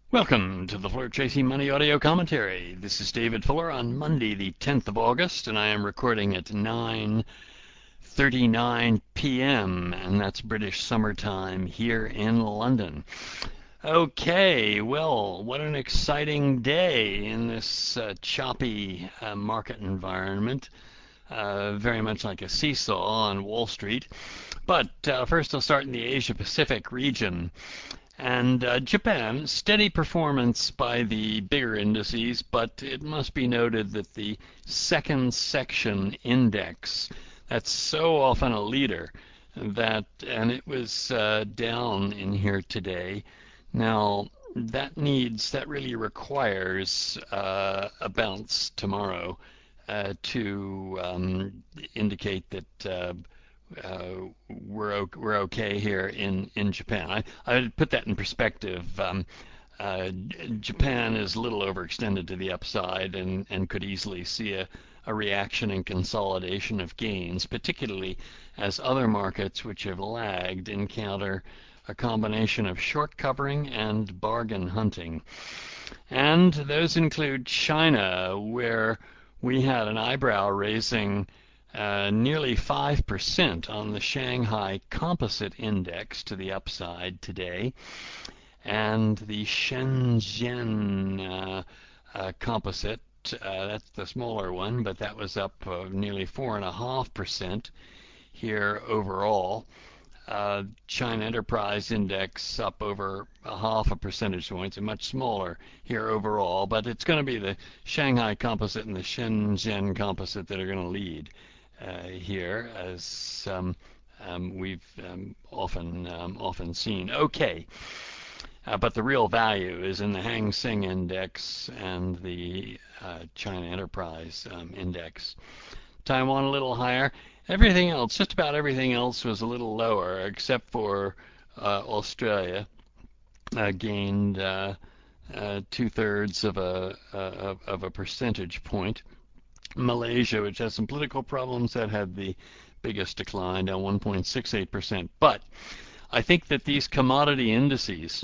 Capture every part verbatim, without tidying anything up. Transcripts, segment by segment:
Welcome to the Floor Chasing Money audio commentary. This is David Fuller on Monday, the tenth of August, and I am recording at nine thirty-nine p m, and that's British summertime here in London. Okay, well, what an exciting day in this uh, choppy uh, market environment. Uh, very much like a seesaw on Wall Street. But uh, first, I'll start in the Asia Pacific region. And uh, Japan, steady performance by the bigger indices, but it must be noted that the second section index, that's so often a leader, that, and it was uh, down in here today. Now, that needs, that really requires uh, a bounce tomorrow uh, to um, indicate that uh, uh, we're we're okay here in in Japan. I I would put that in perspective. Um, uh, Japan is a little overextended to the upside and and could easily see a a reaction and consolidation of gains, particularly as other markets which have lagged encounter a combination of short covering and bargain hunting. And those include China, where we had an eyebrow raising uh, nearly five percent on the Shanghai Composite Index to the upside today, and the Shenzhen uh, uh, Composite, uh, that's the smaller one, but that was up uh, nearly four point five percent here overall. Uh, China Enterprise Index up over a half a percentage point. It's much smaller here overall, but it's going to be the Shanghai Composite and the Shenzhen Composite that are going to lead uh, here, as um, um, we've um, often um, often seen. Okay, uh, but the real value is in the Hang Seng Index and the uh, China Enterprise um, Index. Taiwan a little higher. Everything else, just about everything else, was a little lower, except for uh, Australia, uh, gained uh, uh, two thirds of a uh, of a percentage point. Malaysia, which has some political problems, that had the biggest decline, down one point six eight percent. But I think that these commodity indices,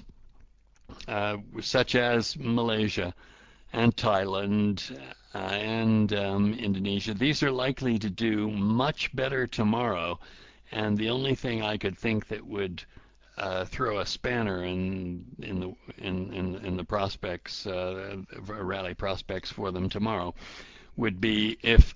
uh, such as Malaysia and Thailand uh, and um, Indonesia, these are likely to do much better tomorrow. And the only thing I could think that would uh, throw a spanner in in the in in, in the prospects, uh, rally prospects for them tomorrow, would be if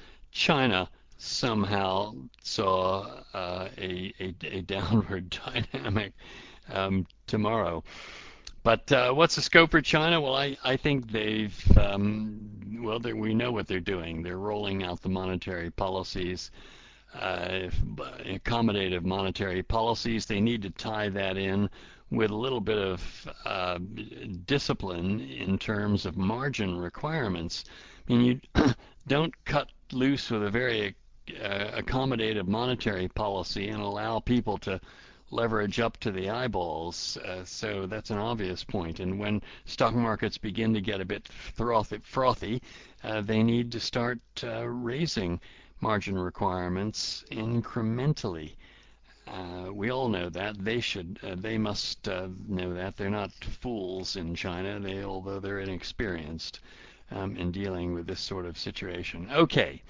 China somehow saw uh, a, a a downward dynamic um, tomorrow. But uh, what's the scope for China? Well, I, I think they've, um, well, we know what they're doing. They're rolling out the monetary policies, uh, accommodative monetary policies. They need to tie that in with a little bit of uh, discipline in terms of margin requirements. I mean, you don't cut loose with a very uh, accommodative monetary policy and allow people to leverage up to the eyeballs. Uh, so that's an obvious point. And when stock markets begin to get a bit frothy, frothy uh, they need to start uh, raising margin requirements incrementally. Uh, we all know that. They should. Uh, they must uh, know that. They're not fools in China. They, although they're inexperienced um, in dealing with this sort of situation. Okay.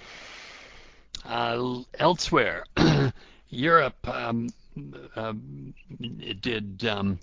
Uh, elsewhere, Europe. Um, uh, it did um,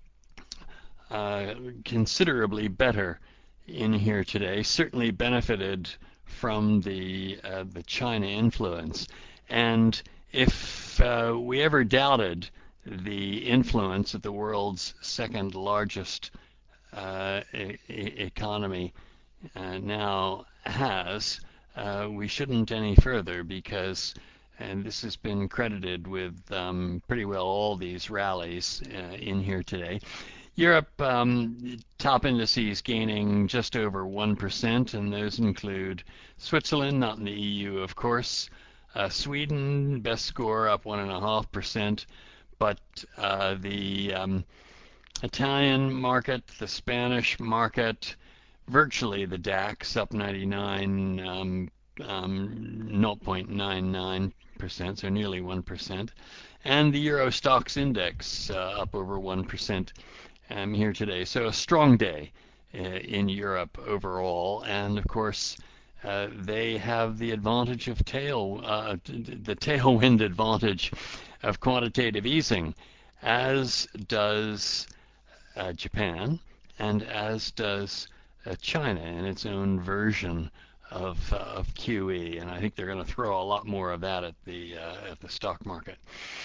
uh, considerably better in here today. Certainly benefited from the uh, the China influence, and if uh, we ever doubted the influence of the world's second largest uh, e- e- economy uh, now has, uh, we shouldn't any further because, and this has been credited with um, pretty well all these rallies uh, in here today. Europe, um, top indices gaining just over one percent, and those include Switzerland, not in the E U, of course. Uh, Sweden, best score, up one point five percent, but uh, the um, Italian market, the Spanish market, virtually the DAX up ninety-nine, um, um, zero point nine nine percent, so nearly one percent, and the Euro Stoxx Index uh, up over one percent um, here today. So a strong day uh, in Europe overall, and of course uh, they have the advantage of tail, uh, the tailwind advantage of quantitative easing, as does uh, Japan, and as does uh, China in its own version of, uh, of Q E, and I think they're going to throw a lot more of that at the uh, at the stock market.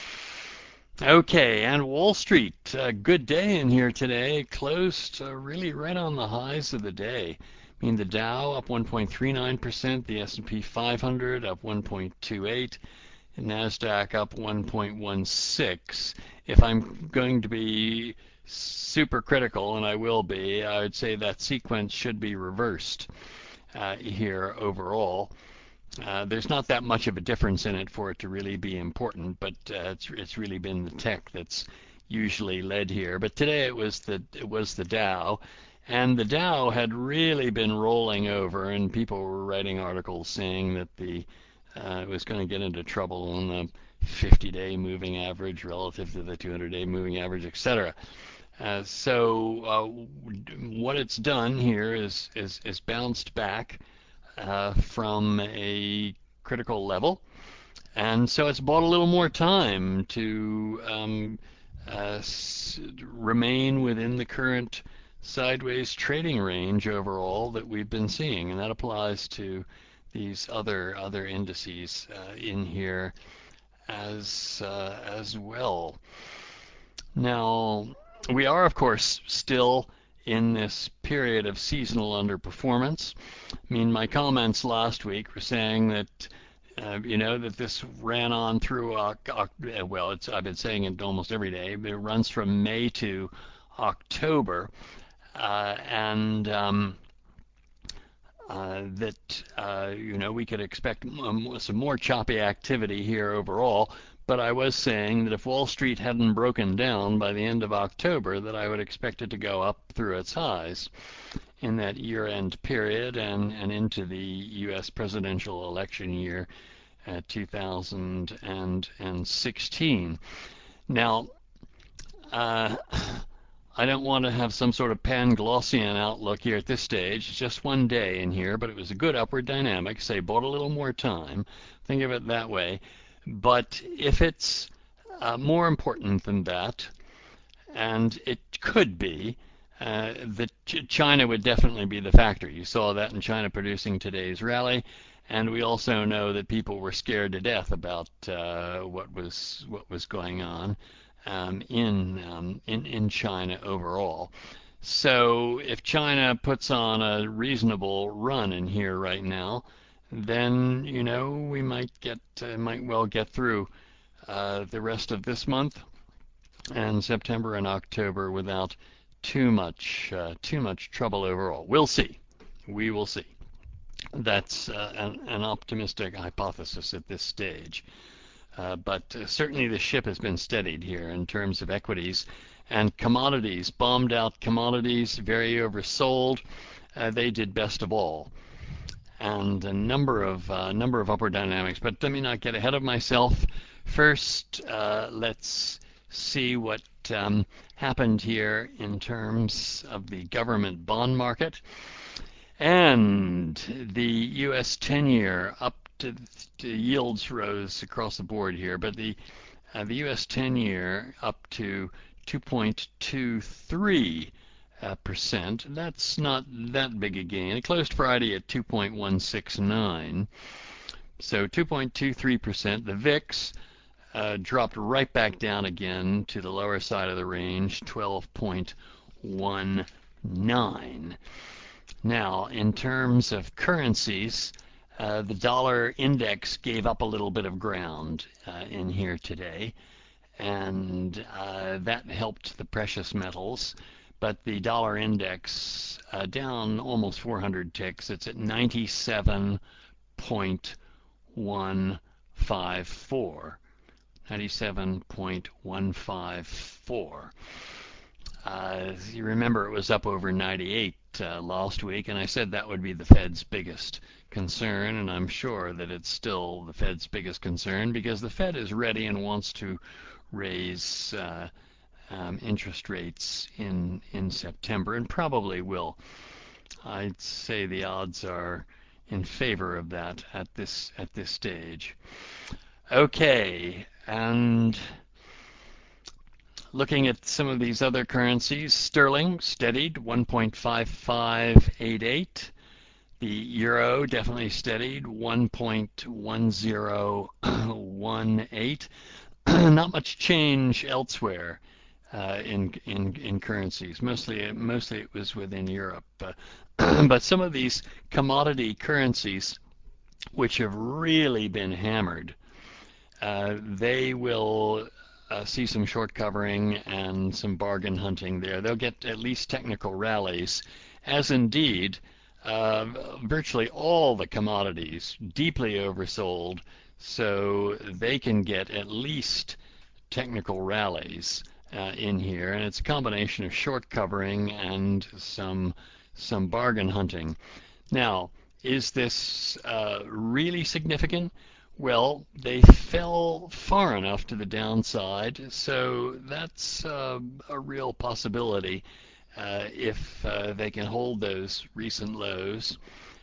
Okay, and Wall Street, uh, good day in here today. Closed uh, really right on the highs of the day. I mean, the Dow up one point three nine percent, the S and P five hundred up one point two eight, and NASDAQ up one point one six. If I'm going to be super critical, and I will be, I would say that sequence should be reversed uh, here overall. Uh, there's not that much of a difference in it for it to really be important, but uh, it's it's really been the tech that's usually led here. But today it was the it was the Dow, and the Dow had really been rolling over, and people were writing articles saying that the uh, it was going to get into trouble on the fifty-day moving average relative to the two hundred day moving average, et cetera. Uh, so uh, what it's done here is is is bounced back uh, from a critical level, and so it's bought a little more time to um, uh, s- remain within the current sideways trading range overall that we've been seeing, and that applies to these other other indices uh, in here as uh, as well. Now, we are, of course, still in this period of seasonal underperformance. I mean, my comments last week were saying that, uh, you know, that this ran on through, uh, well, it's, I've been saying it almost every day, but it runs from May to October, uh, and um, uh, that uh, you know we could expect um, some more choppy activity here overall. But I was saying that if Wall Street hadn't broken down by the end of October, that I would expect it to go up through its highs in that year-end period and, and into the U S presidential election year uh, two thousand sixteen. Now, uh, I don't want to have some sort of Panglossian outlook here at this stage. It's just one day in here, but it was a good upward dynamic. Say, bought a little more time. Think of it that way. But if it's uh, more important than that, and it could be, uh, that China would definitely be the factor. You saw that in China producing today's rally, and we also know that people were scared to death about uh, what was what was going on um, in, um, in in China overall. So if China puts on a reasonable run in here right now, then you know we might get uh, might well get through uh, the rest of this month and September and October without too much uh, too much trouble overall. We'll see. We will see. That's uh, an, an optimistic hypothesis at this stage. Uh, but uh, certainly the ship has been steadied here in terms of equities and commodities. Bombed out commodities, very oversold. Uh, they did best of all, and a number of uh, number of upward dynamics. But let me not get ahead of myself. First, uh, let's see what um, happened here in terms of the government bond market. And the U S ten-year up to, to yields rose across the board here, but the uh, the U S ten-year up to two point two three uh, percent. That's not that big a gain. It closed Friday at two point one six nine, so two point two three percent. The V I X uh, dropped right back down again to the lower side of the range, twelve point one nine. Now, in terms of currencies, uh, the dollar index gave up a little bit of ground uh, in here today, and uh, that helped the precious metals. But the dollar index uh, down almost four hundred ticks. It's at ninety-seven point one five four. ninety-seven point one five four. Uh, you remember it was up over ninety-eight uh, last week, and I said that would be the Fed's biggest concern, and I'm sure that it's still the Fed's biggest concern because the Fed is ready and wants to raise uh, um, interest rates in in September, and probably will. I'd say the odds are in favor of that at this at this stage. Okay, and looking at some of these other currencies, sterling steadied one point five five eight eight. The euro definitely steadied one point one zero one eight. Not much change elsewhere uh, in in in currencies. Mostly mostly it was within Europe. Uh, but some of these commodity currencies, which have really been hammered, uh, they will uh, see some short covering and some bargain hunting there. They'll get at least technical rallies, as indeed uh, virtually all the commodities deeply oversold, so they can get at least technical rallies uh, in here, and it's a combination of short covering and some some bargain hunting. Now, is this uh, really significant? Well, they fell far enough to the downside, so that's uh, a real possibility uh, if uh, they can hold those recent lows,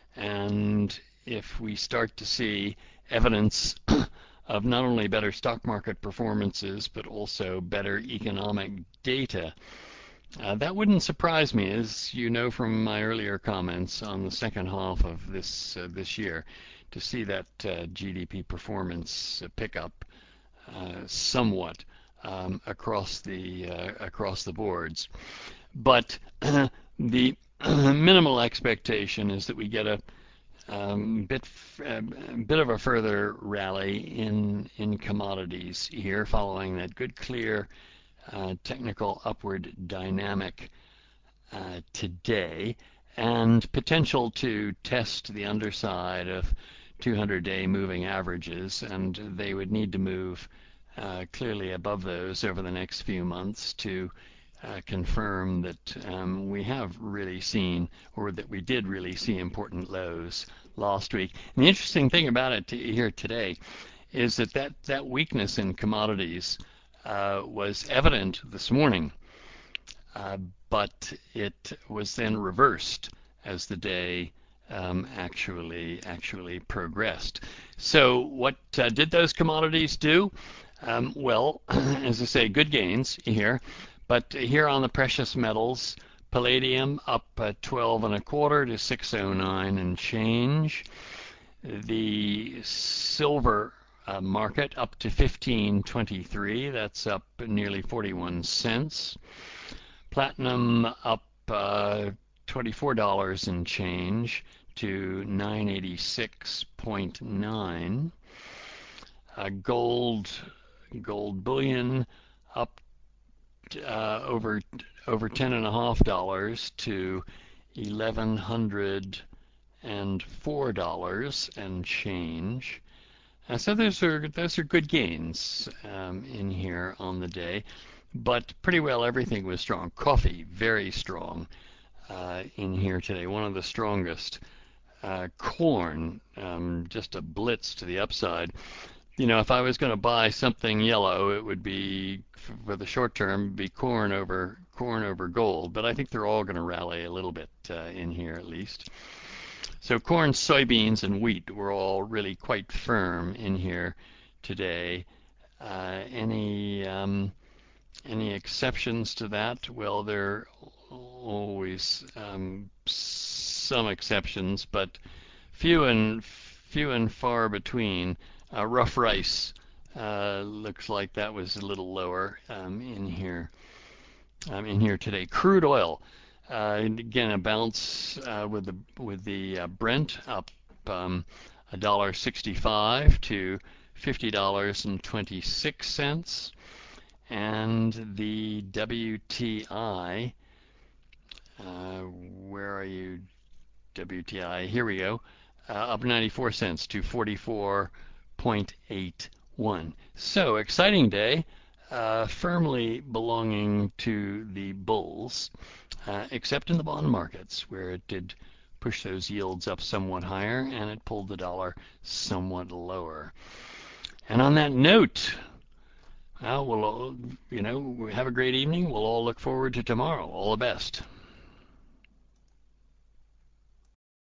and if we start to see evidence of not only better stock market performances but also better economic data. Uh, that wouldn't surprise me, as you know from my earlier comments on the second half of this uh, this year, to see that uh, G D P performance uh, pick up uh, somewhat um, across the uh, across the boards. But uh, the minimal expectation is that we get a um, bit a bit of a further rally in in commodities here, following that good clear uh, technical upward dynamic uh, today, and potential to test the underside of two hundred day moving averages, and they would need to move uh, clearly above those over the next few months to uh, confirm that um, we have really seen, or that we did really see, important lows last week. And the interesting thing about it to, here today is that that, that weakness in commodities uh, was evident this morning, uh, but it was then reversed as the day um, actually actually progressed. So what uh, did those commodities do? Um, well, as I say, good gains here. But here on the precious metals, palladium up uh, twelve and a quarter to six oh nine and change. The silver uh, market up to fifteen twenty-three. That's up nearly forty-one cents. Platinum up uh, twenty-four dollars and change to nine eighty-six point nine. Uh, gold gold bullion up uh, over over ten and a half dollars to eleven hundred and four dollars and change. Uh, so those are those are good gains um, in here on the day, but pretty well everything was strong. Coffee very strong uh, in here today, one of the strongest. Uh, corn um, just a blitz to the upside. You know, if I was going to buy something yellow, it would be, for the short term, be corn over corn over gold. But I think they're all going to rally a little bit uh, in here at least. So corn, soybeans, and wheat were all really quite firm in here today. Uh, any um, any exceptions to that? Well, there are always um, some exceptions, but few and few and far between. Uh, rough rice uh, looks like that was a little lower um, in here um, in here today. Crude oil, uh, again a bounce uh, with the with the uh, Brent up um, one dollar sixty-five to fifty dollars and twenty-six cents, and the W T I. Uh, where are you, W T I? Here we go. Uh, up ninety-four cents to forty-four point eight one. So exciting day, uh, firmly belonging to the bulls, uh, except in the bond markets, where it did push those yields up somewhat higher and it pulled the dollar somewhat lower. And on that note, Well, we'll all, you know, have a great evening. We'll all look forward to tomorrow. All the best.